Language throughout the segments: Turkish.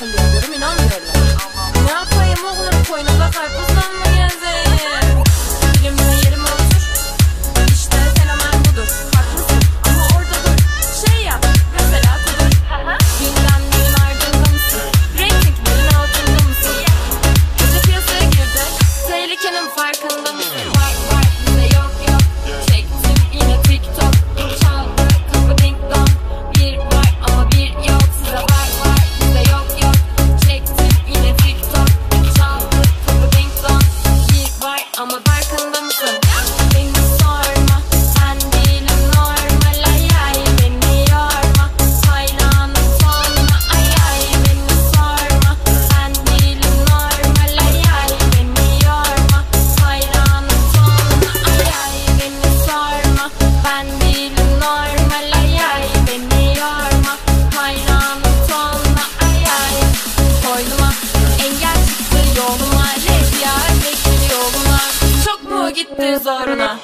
diye diyorum, inanmıyorlar. Ne yapayım oğlum, koynunda karpuzdan mı gezeyim? Dilimden yerime otur, işte fenomen budur. Haklısın ama orada dur, şey yap mesela kudur. Gündemlerin ardında mısın? Reytinglerin altında mısın? Gece piyasaya girdi, tehlikenin farkında mısın? Var bize yok yok, çektim yine TikTok. Çaldı kapı ding dong, bir var ama bir yok. Size var bize yok yok, çektim yine TikTok. Çaldı kapı ding dong, bir var ama farkında mısın? Beni sorma, sen değilim normal, ay ay beni yorma. Hayranım sonuna, ay ay beni sorma. Sen değilim normal, ay ay beni yorma. Hayranım sonuna, ay ay beni sorma. Ben değilim normal, ay ay beni yorma. Hayranım sonuna, ay ay. Koynuma engel çıktı yoluma, rüzgar bekliyor yoluma. Çok mu gitti zoruna?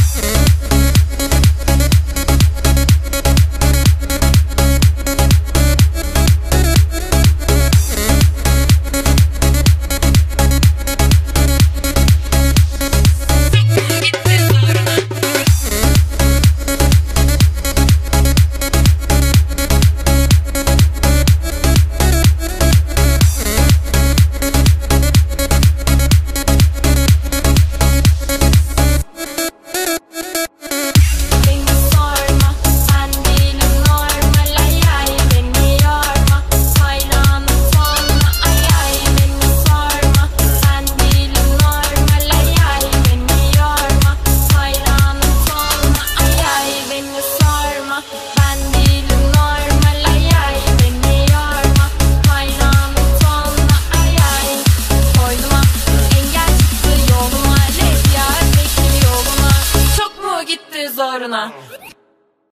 Beni sorma, sen değilim normal, ay ay beni yorma. Hayranım sonuna, ay ay beni sorma. Sen değilim normal, ay ay beni yorma. Hayranım sonuna, ay ay beni sorma. Ben değilim normal, ay ay beni yorma. Hayranım sonuna, ay ay. Koynuma engel çıktı yoluma, rüzgar bekliyor yoluma. Çok mu gitti zoruna?